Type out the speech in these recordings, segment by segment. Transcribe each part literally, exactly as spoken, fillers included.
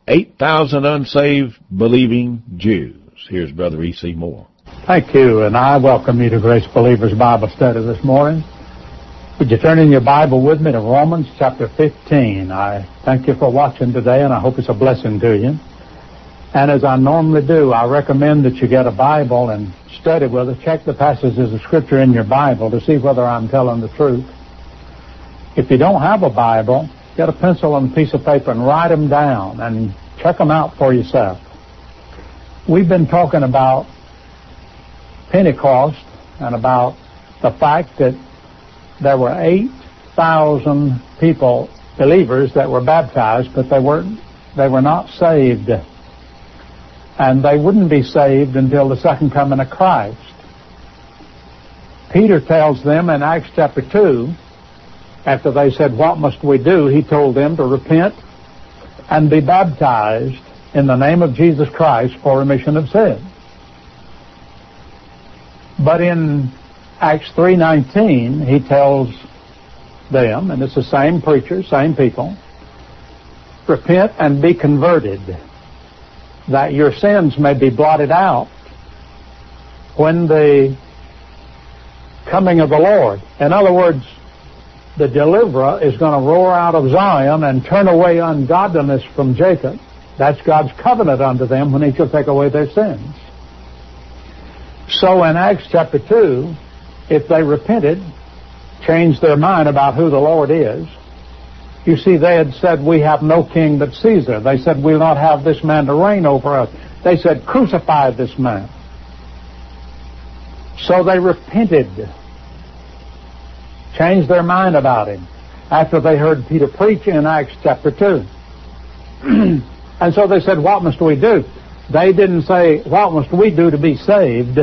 eight thousand unsaved believing Jews. Here's Brother E C. Moore. Thank you, and I welcome you to Grace Believers Bible Study this morning. Would you turn in your Bible with me to Romans chapter fifteen? I thank you for watching today, and I hope it's a blessing to you. And as I normally do, I recommend that you get a Bible and study with it. Check the passages of Scripture in your Bible to see whether I'm telling the truth. If you don't have a Bible, get a pencil and a piece of paper and write them down and check them out for yourself. We've been talking about Pentecost and about the fact that there were eight thousand people, believers, that were baptized, but they weren't, they were not saved. And they wouldn't be saved until the second coming of Christ. Peter tells them in Acts chapter two, after they said, "What must we do?" he told them to repent and be baptized in the name of Jesus Christ for remission of sins. But in Acts three nineteen, he tells them, and it's the same preacher, same people, repent and be converted, that your sins may be blotted out when the coming of the Lord. In other words, the deliverer is going to roar out of Zion and turn away ungodliness from Jacob. That's God's covenant unto them when he shall take away their sins. So in Acts chapter two, if they repented, changed their mind about who the Lord is, you see, they had said, "We have no king but Caesar." They said, "We'll not have this man to reign over us." They said, "Crucify this man." So they repented, changed their mind about him after they heard Peter preach in Acts chapter two. And so they said, "What must we do?" They didn't say, "What must we do to be saved?"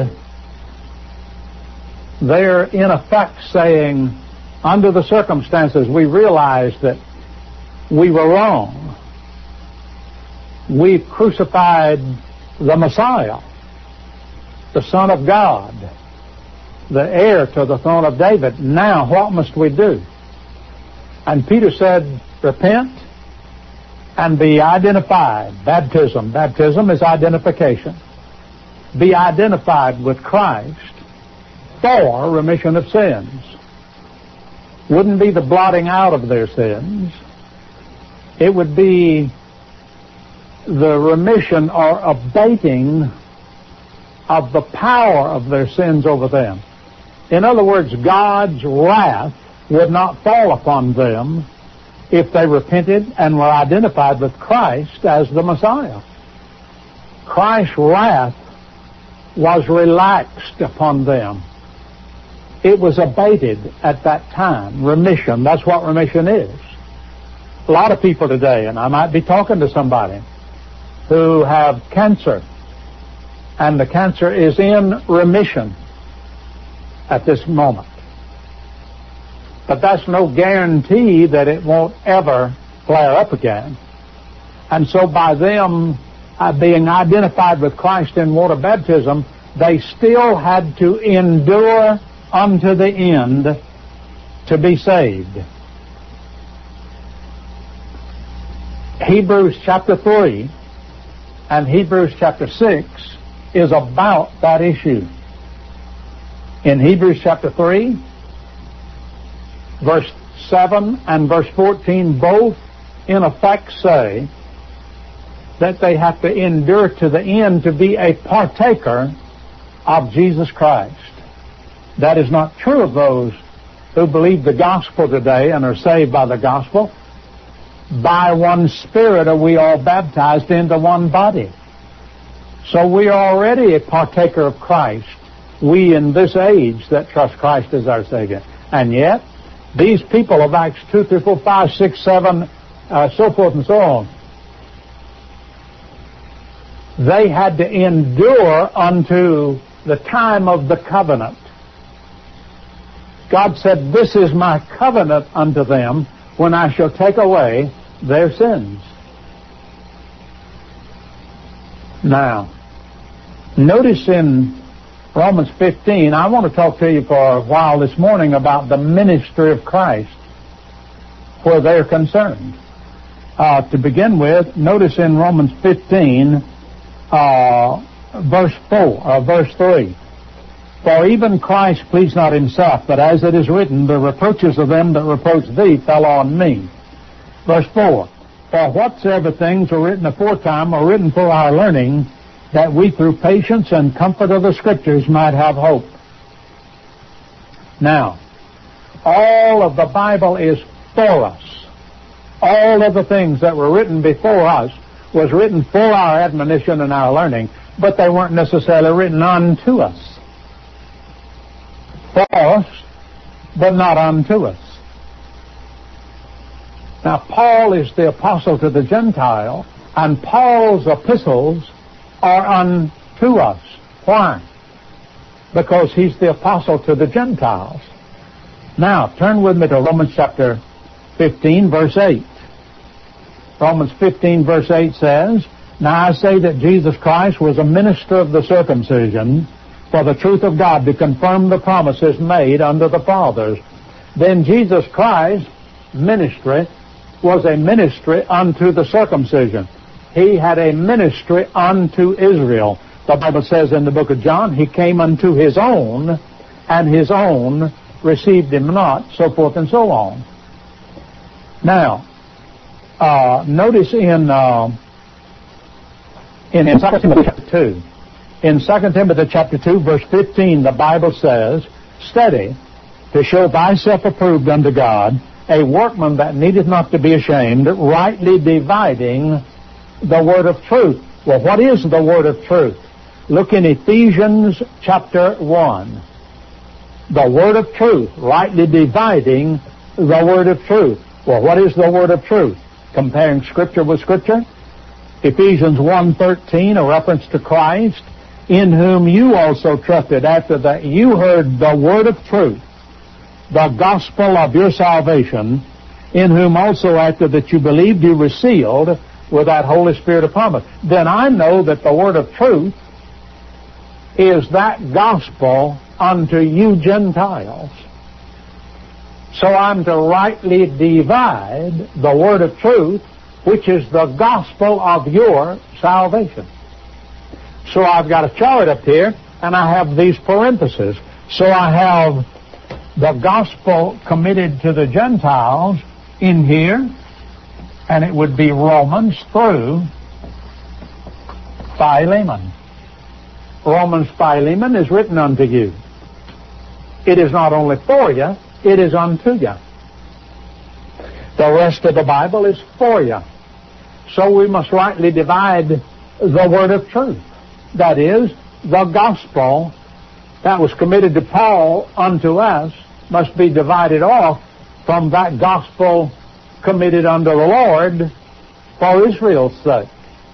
They're in effect saying, under the circumstances, we realize that we were wrong. We've crucified the Messiah, the Son of God, the heir to the throne of David. Now, what must we do? And Peter said, repent and be identified. Baptism. Baptism is identification. Be identified with Christ for remission of sins. Wouldn't be the blotting out of their sins. It would be the remission or abating of the power of their sins over them. In other words, God's wrath would not fall upon them if they repented and were identified with Christ as the Messiah. Christ's wrath was relaxed upon them. It was abated at that time. Remission, that's what remission is. A lot of people today, and I might be talking to somebody, who have cancer, and the cancer is in remission at this moment. But that's no guarantee that it won't ever flare up again. And so by them uh, being identified with Christ in water baptism, they still had to endure unto the end to be saved. Hebrews chapter three and Hebrews chapter six is about that issue. In Hebrews chapter three, verse seven and verse fourteen both in effect say that they have to endure to the end to be a partaker of Jesus Christ. That is not true of those who believe the gospel today and are saved by the gospel. By one Spirit are we all baptized into one body. So we are already a partaker of Christ, we in this age that trust Christ as our Savior. And yet, these people of Acts two, three, four, five, six, seven, uh, so forth and so on, they had to endure unto the time of the covenant. God said, "This is my covenant unto them when I shall take away their sins." Now, notice in Romans fifteen, I want to talk to you for a while this morning about the ministry of Christ where they're concerned. Uh, to begin with, notice in Romans fifteen, uh, verse four, uh, verse three. For even Christ pleased not himself, but as it is written, the reproaches of them that reproach thee fell on me. Verse four. For whatsoever things were written aforetime are written for our learning, that we through patience and comfort of the Scriptures might have hope. Now, all of the Bible is for us. All of the things that were written before us was written for our admonition and our learning, but they weren't necessarily written unto us. For us, but not unto us. Now, Paul is the apostle to the Gentile, and Paul's epistles are unto us. Why? Because he's the apostle to the Gentiles. Now, turn with me to Romans chapter fifteen, verse eight. Romans fifteen, verse eight says, Now I say that Jesus Christ was a minister of the circumcision for the truth of God to confirm the promises made unto the fathers. Then Jesus Christ's ministry was a ministry unto the circumcision. He had a ministry unto Israel. The Bible says in the book of John, He came unto His own, and His own received Him not, so forth and so on. Now, uh, notice in uh, in, in Second Timothy chapter two, in Second Timothy chapter two, verse fifteen, the Bible says, Study to show thyself approved unto God, a workman that needeth not to be ashamed, rightly dividing the word of truth. Well, what is the word of truth? Look in Ephesians chapter one. The word of truth, rightly dividing the word of truth. Well, what is the word of truth? Comparing Scripture with Scripture. Ephesians one thirteen, a reference to Christ, in whom you also trusted after that you heard the word of truth, the gospel of your salvation, in whom also after that you believed you were sealed with that Holy Spirit of promise. Then I know that the word of truth is that gospel unto you Gentiles. So I'm to rightly divide the word of truth, which is the gospel of your salvation. So I've got a chart up here, and I have these parentheses. So I have the gospel committed to the Gentiles in here, and it would be Romans through Philemon. Romans Philemon is written unto you. It is not only for you, it is unto you. The rest of the Bible is for you. So we must rightly divide the word of truth. That is, the gospel that was committed to Paul unto us must be divided off from that gospel committed unto the Lord for Israel's sake.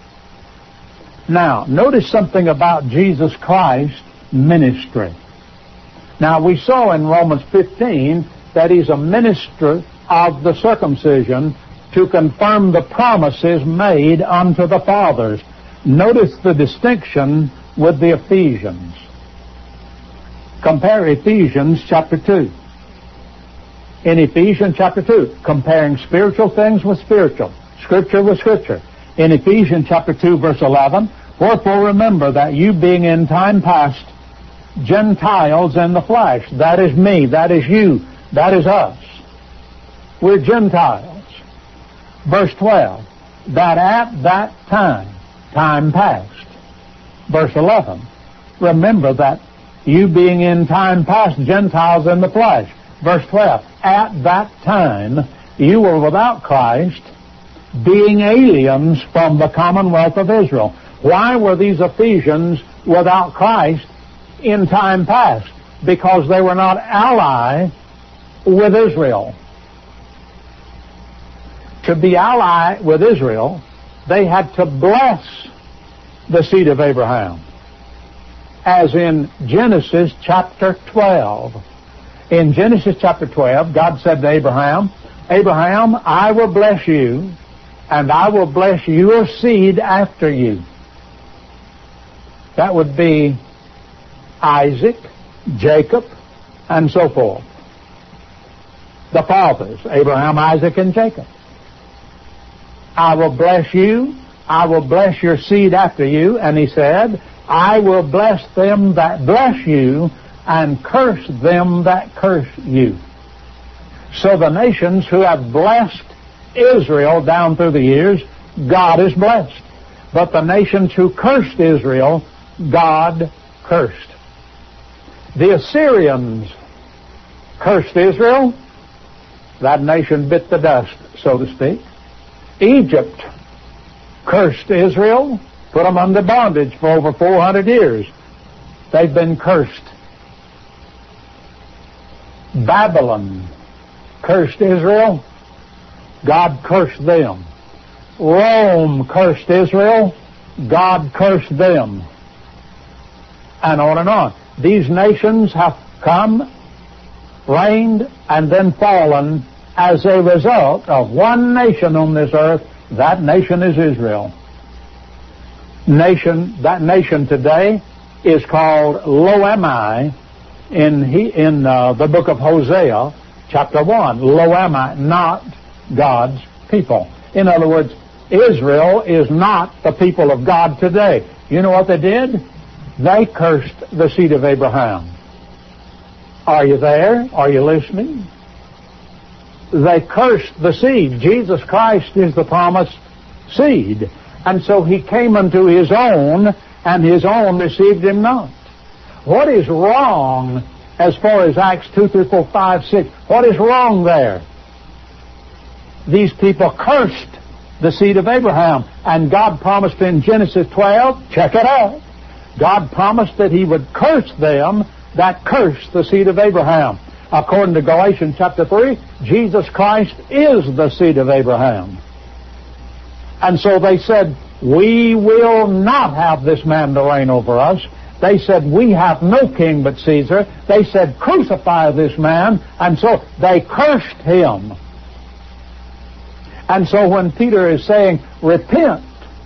Now, notice something about Jesus Christ's ministry. Now, we saw in Romans fifteen that He's a minister of the circumcision to confirm the promises made unto the fathers. Notice the distinction with the Ephesians. Compare Ephesians chapter two. In Ephesians chapter two, comparing spiritual things with spiritual, Scripture with Scripture. In Ephesians chapter two, verse eleven, Wherefore remember that you being in time past Gentiles in the flesh, that is me, that is you, that is us. We're Gentiles. Verse twelve, that at that time, time past. Verse eleven, remember that you being in time past Gentiles in the flesh. Verse twelve, at that time you were without Christ, being aliens from the commonwealth of Israel. Why were these Ephesians without Christ in time past? Because they were not allied with Israel. To be allied with Israel, they had to bless the seed of Abraham. As in Genesis chapter twelve. In Genesis chapter twelve, God said to Abraham, Abraham, I will bless you, and I will bless your seed after you. That would be Isaac, Jacob, and so forth. The fathers, Abraham, Isaac, and Jacob. I will bless you, I will bless your seed after you. And he said, I will bless them that bless you, and curse them that curse you. So the nations who have blessed Israel down through the years, God is blessed. But the nations who cursed Israel, God cursed. The Assyrians cursed Israel. That nation bit the dust, so to speak. Egypt cursed Israel, put them under bondage for over four hundred years. They've been cursed. Babylon cursed Israel. God cursed them. Rome cursed Israel. God cursed them. And on and on. These nations have come, reigned, and then fallen as a result of one nation on this earth. That nation is Israel. Nation, that nation today is called Lo-Ammi in, he, in uh, the book of Hosea, chapter one. Lo-Ammi, not God's people. In other words, Israel is not the people of God today. You know what they did? They cursed the seed of Abraham. Are you there? Are you listening? They cursed the seed. Jesus Christ is the promised seed. And so he came unto his own, and his own received him not. What is wrong as far as Acts two, three, four, five, six? What is wrong there? These people cursed the seed of Abraham. And God promised in Genesis twelve, check it out, God promised that he would curse them that cursed the seed of Abraham. According to Galatians chapter three, Jesus Christ is the seed of Abraham. And so they said, we will not have this man to reign over us. They said, we have no king but Caesar. They said, crucify this man. And so they cursed him. And so when Peter is saying, repent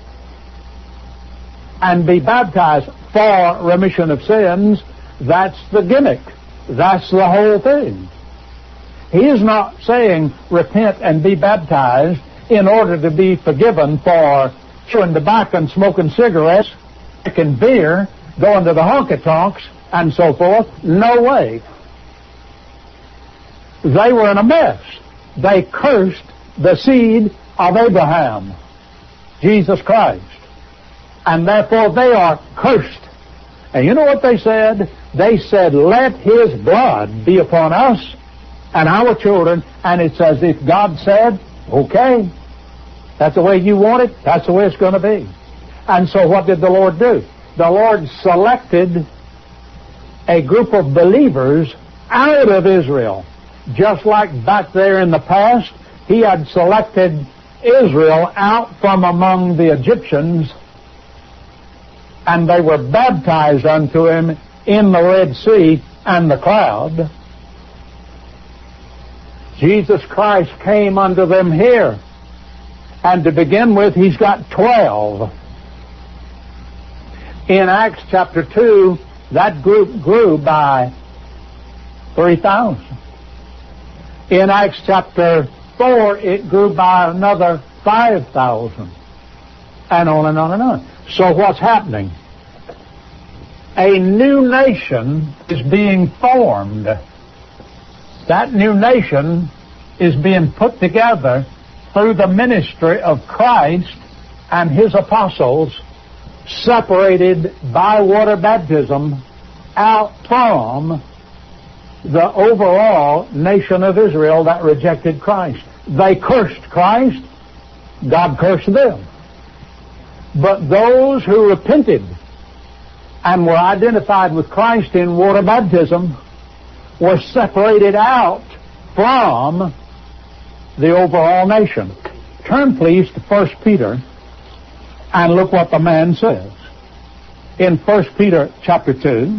and be baptized for remission of sins, that's the gimmick. That's the whole thing. He is not saying repent and be baptized in order to be forgiven for chewing tobacco and smoking cigarettes, drinking beer, going to the honky-tonks, and so forth. No way. They were in a mess. They cursed the seed of Abraham, Jesus Christ. And therefore they are cursed. And you know what they said? They said, let his blood be upon us and our children. And it's as if God said, okay, that's the way you want it, that's the way it's going to be. And so what did the Lord do? The Lord selected a group of believers out of Israel. Just like back there in the past, he had selected Israel out from among the Egyptians, and they were baptized unto him in the Red Sea and the cloud. Jesus Christ came unto them here. And to begin with, he's got twelve. In Acts chapter two, that group grew by three thousand. In Acts chapter four, it grew by another five thousand. And on and on and on. So what's happening? A new nation is being formed. That new nation is being put together through the ministry of Christ and his apostles, separated by water baptism out from the overall nation of Israel that rejected Christ. They cursed Christ, God cursed them. But those who repented and were identified with Christ in water baptism were separated out from the overall nation. Turn please to First Peter and look what the man says. In First Peter chapter two,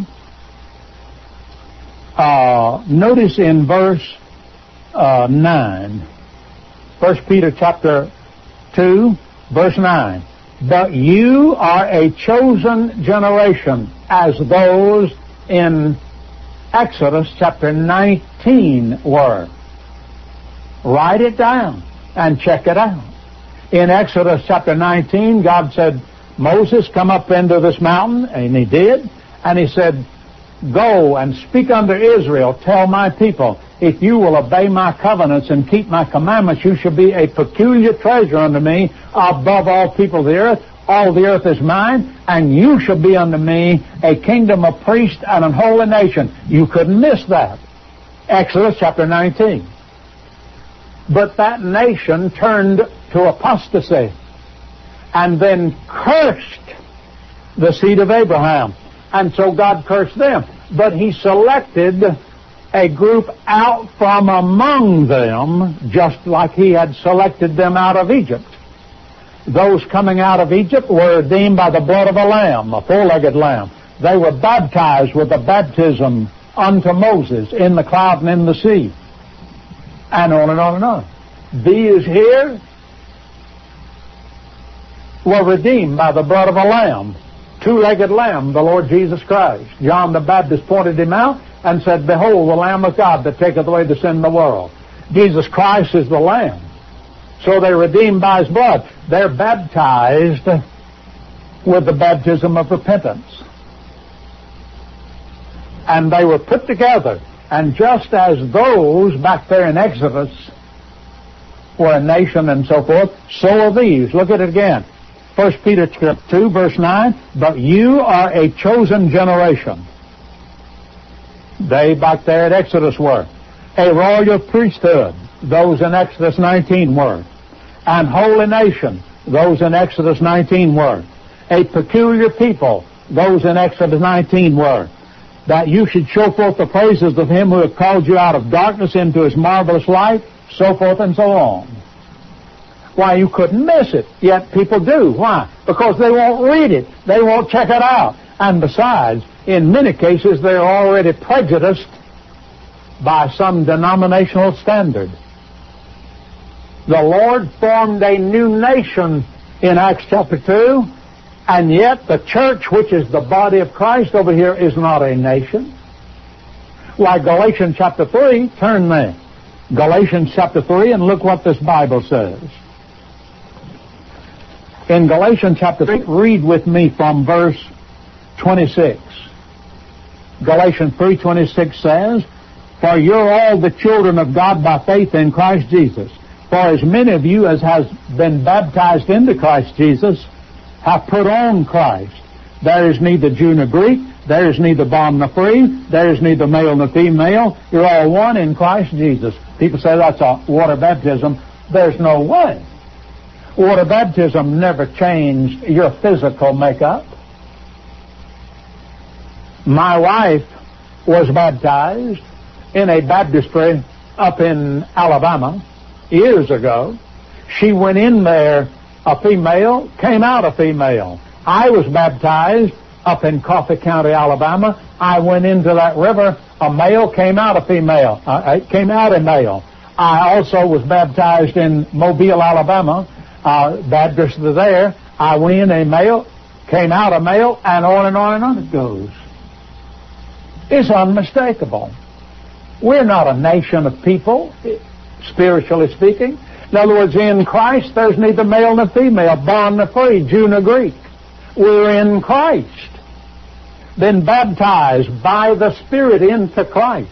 uh, notice in verse uh, nine. First Peter chapter two, verse nine. But you are a chosen generation, as those in Exodus chapter nineteen were. Write it down and check it out. In Exodus chapter nineteen, God said, Moses, come up into this mountain, and he did, and he said, go and speak unto Israel, tell my people, if you will obey my covenants and keep my commandments, you shall be a peculiar treasure unto me above all people of the earth. All the earth is mine, and you shall be unto me a kingdom of priests and an holy nation. You couldn't miss that. Exodus chapter nineteen. But that nation turned to apostasy and then cursed the seed of Abraham. And so God cursed them. But he selected a group out from among them, just like he had selected them out of Egypt. Those coming out of Egypt were redeemed by the blood of a lamb, a four-legged lamb. They were baptized with the baptism unto Moses in the cloud and in the sea. And on and on and on. These here were redeemed by the blood of a lamb, two-legged lamb, the Lord Jesus Christ. John the Baptist pointed him out and said, behold, the Lamb of God that taketh away the sin of the world. Jesus Christ is the Lamb. So they're redeemed by his blood. They're baptized with the baptism of repentance. And they were put together. And just as those back there in Exodus were a nation and so forth, so are these. Look at it again. First Peter two, verse nine, but you are a chosen generation. They back there at Exodus were. A royal priesthood. Those in Exodus nineteen were. And holy nation. Those in Exodus nineteen were. A peculiar people. Those in Exodus nineteen were. That you should show forth the praises of him who hath called you out of darkness into his marvelous light, so forth and so on. Why, you couldn't miss it, yet people do. Why? Because they won't read it. They won't check it out. And besides, in many cases, they're already prejudiced by some denominational standard. The Lord formed a new nation in Acts chapter two, and yet the church, which is the body of Christ over here, is not a nation. Why, Galatians chapter three, turn there. Galatians chapter three, and look what this Bible says. In Galatians chapter three, read with me from verse twenty-six. Galatians three twenty-six says, for you're all the children of God by faith in Christ Jesus. For as many of you as has been baptized into Christ Jesus have put on Christ. There is neither Jew nor Greek, there is neither bond nor free, there is neither male nor female. You're all one in Christ Jesus. People say that's a water baptism. There's no way. Water baptism never changed your physical makeup. My wife was baptized in a baptistry up in Alabama years ago. She went in there a female, came out a female. I was baptized up in Coffee County, Alabama. I went into that river, a male, came out a female. Uh, came out a male. I also was baptized in Mobile, Alabama. Uh, Baptist there. I went in a male, came out a male, and on and on and on it goes. It's unmistakable. We're not a nation of people, spiritually speaking. In other words, in Christ, there's neither male nor female, bond nor free, Jew nor Greek. We're in Christ. Been baptized by the Spirit into Christ.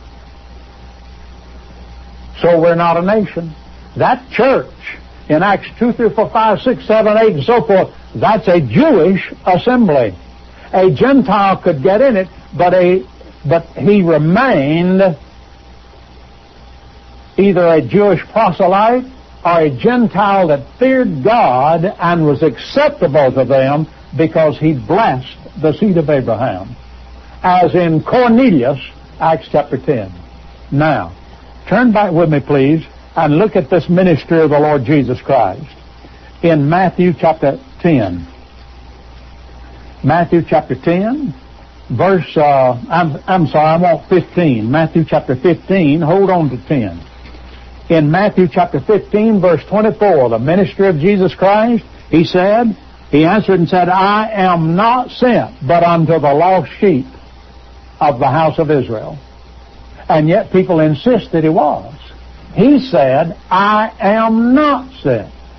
So we're not a nation. That church in Acts two, three, four, five, six, seven, eight, and so forth, that's a Jewish assembly. A Gentile could get in it, but a but he remained either a Jewish proselyte or a Gentile that feared God and was acceptable to them because he blessed the seed of Abraham. As in Cornelius, Acts chapter ten. Now, turn back with me, please, and look at this ministry of the Lord Jesus Christ in Matthew chapter ten. Matthew chapter ten, verse, uh, I'm, I'm sorry, I want fifteen. Matthew chapter fifteen, hold on to ten. In Matthew chapter fifteen, verse twenty-four, the ministry of Jesus Christ, he said, he answered and said, I am not sent but unto the lost sheep of the house of Israel. And yet people insist that he was. He said, I am not sent.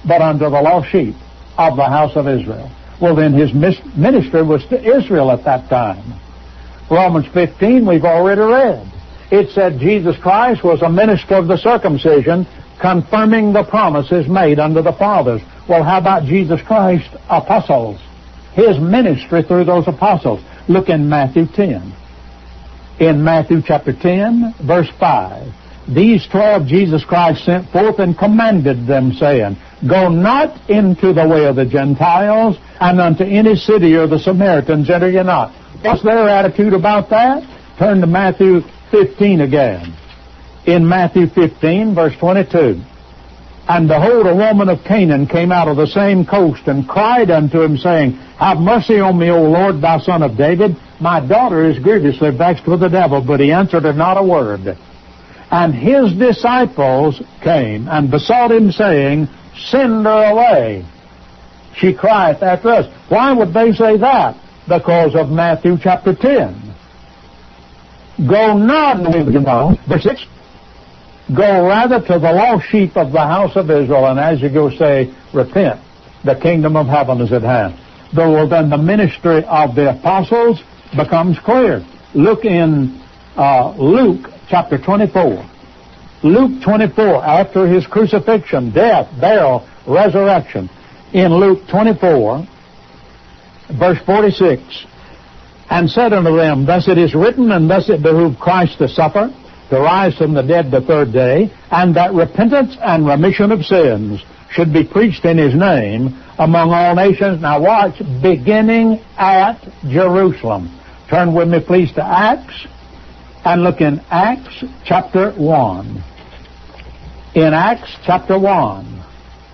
but unto the lost sheep of the house of Israel. Well, then his ministry was to Israel at that time. Romans fifteen, we've already read. It said Jesus Christ was a minister of the circumcision, confirming the promises made unto the fathers. Well, how about Jesus Christ? Apostles. His ministry through those apostles. Look in Matthew ten. In Matthew chapter ten, verse five. These twelve Jesus Christ sent forth and commanded them, saying, Go not into the way of the Gentiles, and unto any city of the Samaritans enter ye not. What's their attitude about that? Turn to Matthew fifteen again. In Matthew fifteen, verse twenty-two. And behold, a woman of Canaan came out of the same coast, and cried unto him, saying, Have mercy on me, O Lord, thou son of David. My daughter is grievously vexed with the devil. But he answered her not a word. And his disciples came and besought him, saying, Send her away. She crieth after us. Why would they say that? Because of Matthew chapter ten. Go not in the way of the Gentiles. Verse six. Go rather to the lost sheep of the house of Israel, and as you go say, Repent, the kingdom of heaven is at hand. Though then the ministry of the apostles becomes clear. Look in uh, Luke chapter twenty-four. Luke twenty-four, after his crucifixion, death, burial, resurrection. In Luke twenty-four, verse forty-six, And said unto them, Thus it is written, and thus it behooved Christ to suffer, to rise from the dead the third day, and that repentance and remission of sins should be preached in his name among all nations. Now watch, beginning at Jerusalem. Turn with me please to Acts, and look in Acts chapter one. In Acts chapter one,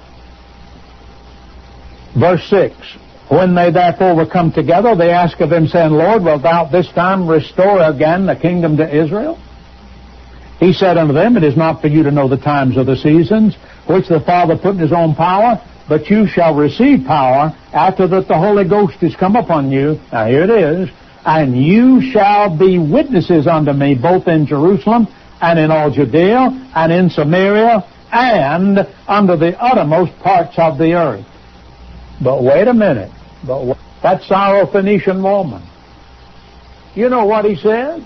verse six. When they therefore were come together, they asked of him, saying, Lord, wilt thou this time restore again the kingdom to Israel? He said unto them, It is not for you to know the times or the seasons, which the Father put in his own power, but you shall receive power after that the Holy Ghost is come upon you. Now here it is. And you shall be witnesses unto me, both in Jerusalem, and in all Judea, and in Samaria, and unto the uttermost parts of the earth. But wait a minute. But wait. That Syrophoenician woman, you know what he said?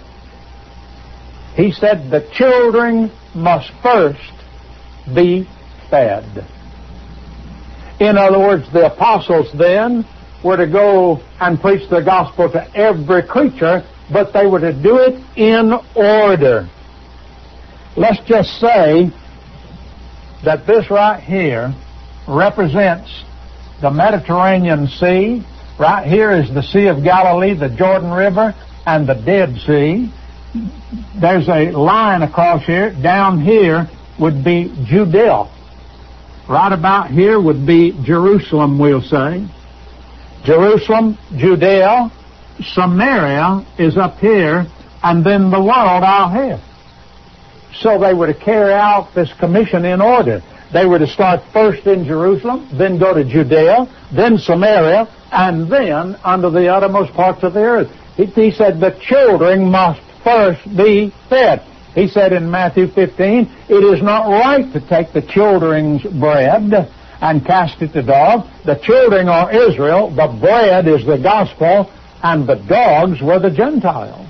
He said the children must first be fed. In other words, the apostles then were to go and preach the gospel to every creature, but they were to do it in order. Let's just say that this right here represents the Mediterranean Sea. Right here is the Sea of Galilee, the Jordan River, and the Dead Sea. There's a line across here. Down here would be Judea. Right about here would be Jerusalem, we'll say. Jerusalem, Judea, Samaria is up here, and then the world out here. So they were to carry out this commission in order. They were to start first in Jerusalem, then go to Judea, then Samaria, and then unto the uttermost parts of the earth. He, he said the children must first be fed. He said in Matthew fifteen, it is not right to take the children's bread and cast it to dogs. The children are Israel, the bread is the gospel, and the dogs were the Gentiles.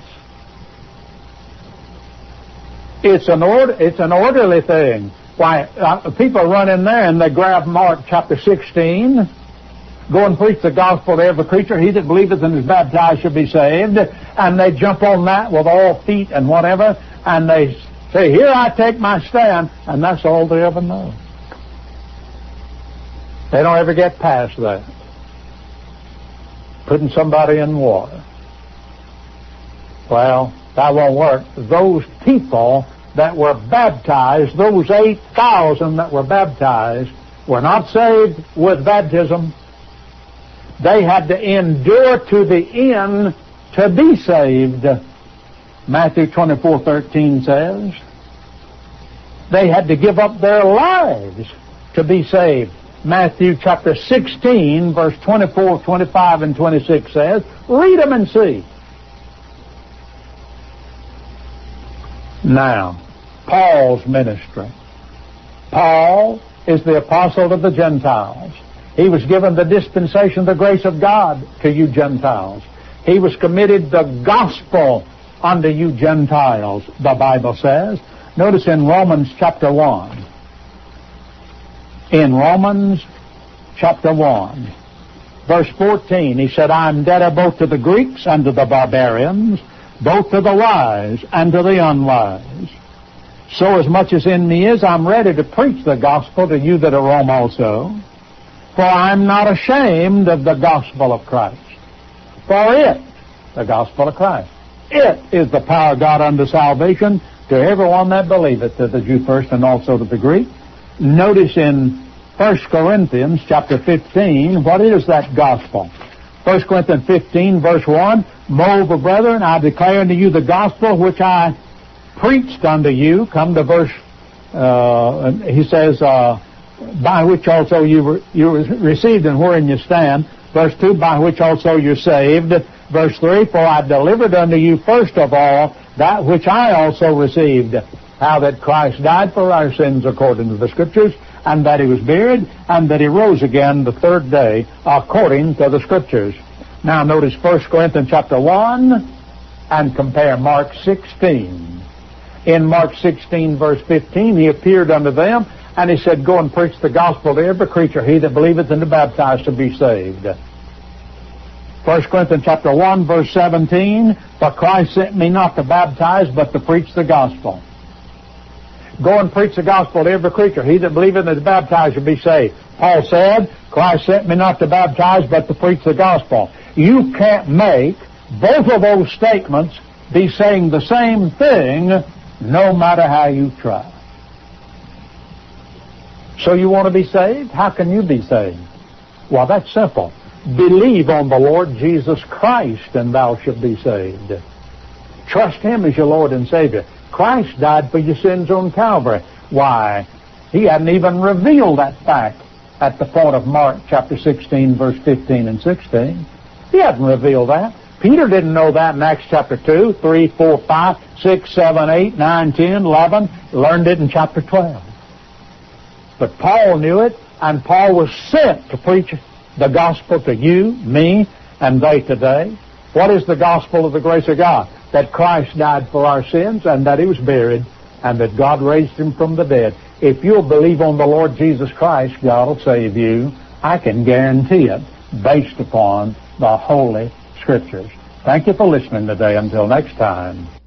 It's an order, it's an orderly thing. Why, uh, people run in there and they grab Mark chapter sixteen, go and preach the gospel to every creature. He that believeth and is baptized shall be saved. And they jump on that with all feet and whatever, and they say, here I take my stand, and that's all they ever know. They don't ever get past that. Putting somebody in water. Well, that won't work. Those people that were baptized, those eight thousand that were baptized, were not saved with baptism. They had to endure to the end to be saved. Matthew twenty-four thirteen says they had to give up their lives to be saved. Matthew chapter sixteen, verse twenty-four, twenty-five, and twenty-six says, read them and see. Now, Paul's ministry. Paul is the apostle to the Gentiles. He was given the dispensation of the grace of God to you Gentiles. He was committed the gospel unto you Gentiles, the Bible says. Notice in Romans chapter one. In Romans chapter one, verse fourteen, he said, I am debtor both to the Greeks and to the barbarians, both to the wise and to the unwise. So as much as in me is, I'm ready to preach the gospel to you that are Rome also. For I'm not ashamed of the gospel of Christ. For it, the gospel of Christ, it is the power of God unto salvation to everyone that believeth, to the Jew first and also to the Greek. Notice in First Corinthians chapter fifteen, what is that gospel? First Corinthians fifteen, verse one, Moreover, brethren, I declare unto you the gospel which I preached unto you. Come to verse, uh, he says, uh, by which also you were, you received and wherein you stand. Verse two, by which also you're saved. Verse three, for I delivered unto you first of all that which I also received, how that Christ died for our sins according to the Scriptures, and that he was buried, and that he rose again the third day according to the Scriptures. Now notice First Corinthians chapter one and compare Mark sixteen. In Mark sixteen verse fifteen, he appeared unto them, and he said, Go and preach the gospel to every creature. He that believeth and is baptized shall be saved. First Corinthians chapter one verse seventeen, For Christ sent me not to baptize, but to preach the gospel. Go and preach the gospel to every creature. He that believeth and is baptized shall be saved. Paul said, Christ sent me not to baptize, but to preach the gospel. You can't make both of those statements be saying the same thing, no matter how you try. So you want to be saved? How can you be saved? Well, that's simple. Believe on the Lord Jesus Christ, and thou shalt be saved. Trust Him as your Lord and Savior. Christ died for your sins on Calvary. Why? He hadn't even revealed that fact at the point of Mark chapter sixteen, verse fifteen and sixteen. He hadn't revealed that. Peter didn't know that in Acts chapter two, three, four, five, six, seven, eight, nine, ten, eleven. Learned it in chapter twelve. But Paul knew it, and Paul was sent to preach the gospel to you, me, and they today. What is the gospel of the grace of God? That Christ died for our sins, and that He was buried, and that God raised Him from the dead. If you'll believe on the Lord Jesus Christ, God will save you. I can guarantee it, based upon the Holy Scriptures. Thank you for listening today. Until next time.